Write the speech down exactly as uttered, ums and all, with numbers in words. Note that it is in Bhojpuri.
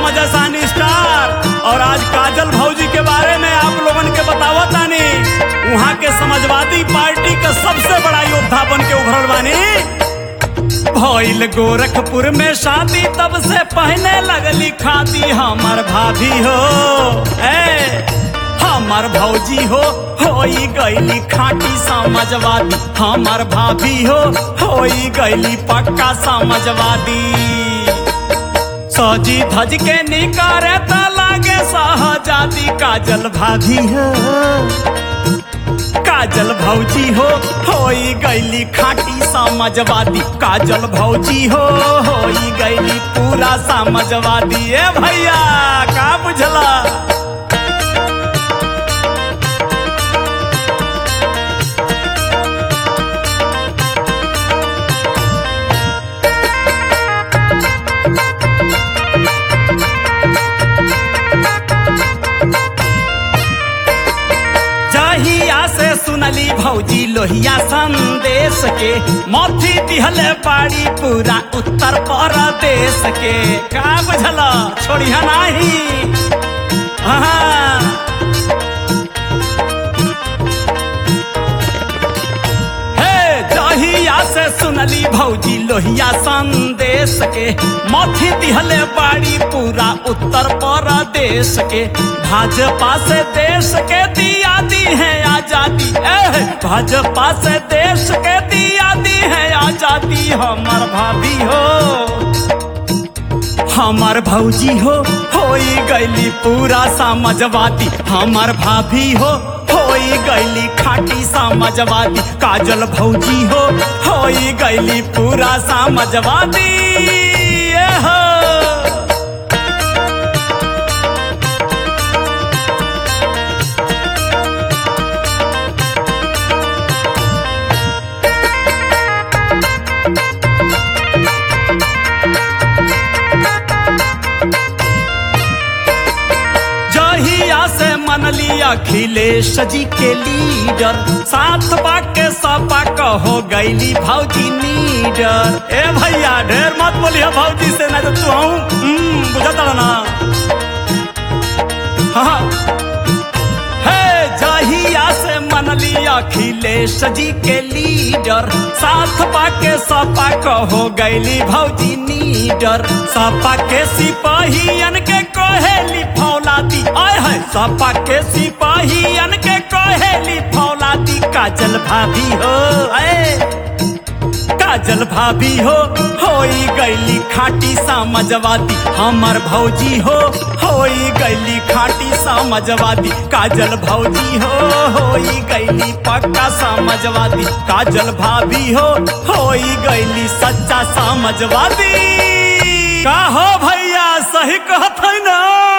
जैसान स्टार। और आज काजल भौजी के बारे में आप लोगन के बतावा तानी। वहाँ के समाजवादी पार्टी का सबसे बड़ा योद्धा बन के उभरल बानी। भइल गोरखपुर में शादी तब से पहने लगली खादी हमर भाभी हो। ए हमर भौजी हो होई गईली खाटी समाजवादी। हमर भाभी हो होई गईली पक्का समाजवादी। सजी धज के निकारे त लागे सहजादी। काजल भाभी हो काजल भौजी हो होई गईली खाटी समाजवादी। काजल भौजी हो होई गईली पूरा समाजवादी। ए भैया का बुझला। जहिया से सुनली भौजी लोहिया संदेश के। मोथी दिहले बाड़ी पूरा उत्तर प्रदेश के। का बुझला छोड़िया नाही। हे जहिया से सुनली भौजी लोहिया संदेश के। मोथी दिहले बाड़ी पूरा उत्तर प्रदेश के। भाजपा से देश के दिया दी है आजादी। ए भाजपा से देश के दिया दी है आजादी। हमर भाभी हो हमर भौजी हो होई गईली पूरा समाजवादी। हमर भाभी हो होई गईली खाटी समाजवादी। काजल भौजी हो होई गईली पूरा समाजवादी। ए हो जहिया से मनली अखिलेश जी के लीडर। साथ बाके सपा कहो गईली भौजी नीडर। ए भैया ढेर मत बोलिए भौजी से ना तो तू हूँ बुझता ना। हाँ हे जहिया से मनली अखिलेश जी के लीडर। साथ बाके सपा कहो गईली भौजी नीडर। सपा के सिपाहियन के कहेली फौलादी। आय है सपा के सिपाहियन के कहेली फौलादी। काजल भाभी हो ए काजल भाभी हो होई गईली खाटी समाजवादी। हमर भौजी हो होई गईली खाटी समाजवादी। काजल भौजी हो होई गईली पक्का समाजवादी। काजल भाभी हो होई गईली सच्चा समाजवादी। का हो भैया सही कहत है ना।